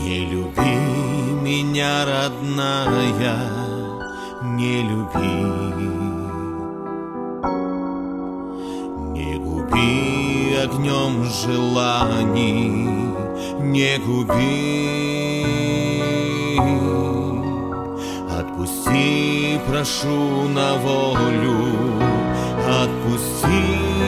Не люби меня, родная, не люби. Не губи огнем желаний, не губи. Отпусти, прошу, на волю, отпусти.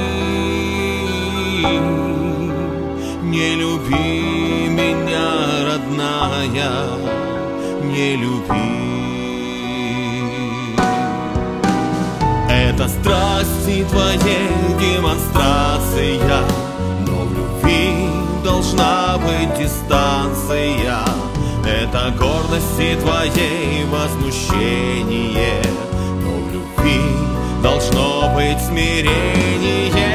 Не люби меня, родная, не люби. Это страсти твоей демонстрация, но в любви должна быть дистанция. Это гордости твоей возмущение, но в любви должно быть смирение.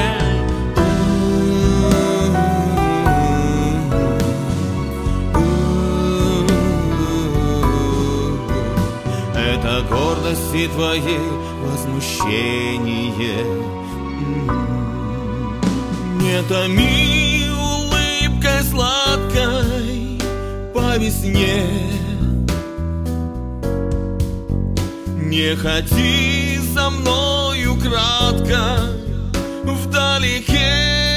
Это гордости твоей возмущение. Не томи улыбкой сладкой по весне, не ходи за мною кратко вдалеке,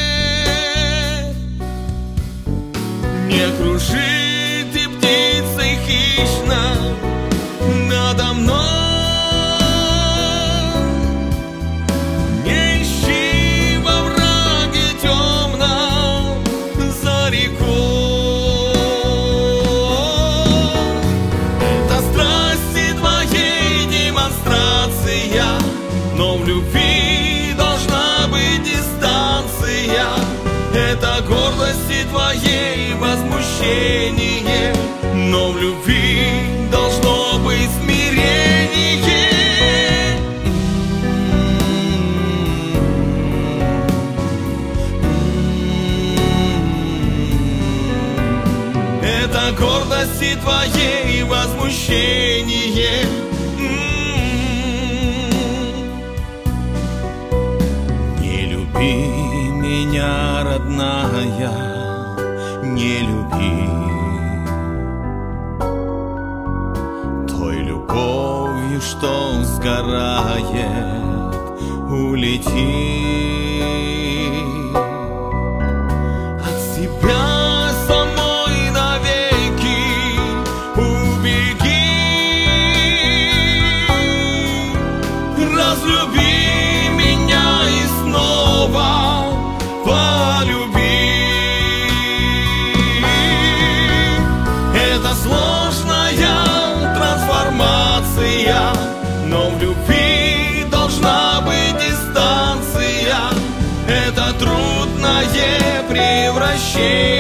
не кружи ты птицей хищно надо мной. Не ищи во враге темном за рекой. Это страсти твоей демонстрация, но в любви должна быть дистанция. Это гордости твоей возмущение, но в любви должно быть смирение. Это гордости твоей возмущение. Не люби меня, родная, не люби. Той любовью, что сгорает, улети. От себя самой навеки убеги. Разлюби меня и снова полюби. Это сложная трансформация, но в любви должна быть дистанция. Это трудное превращение.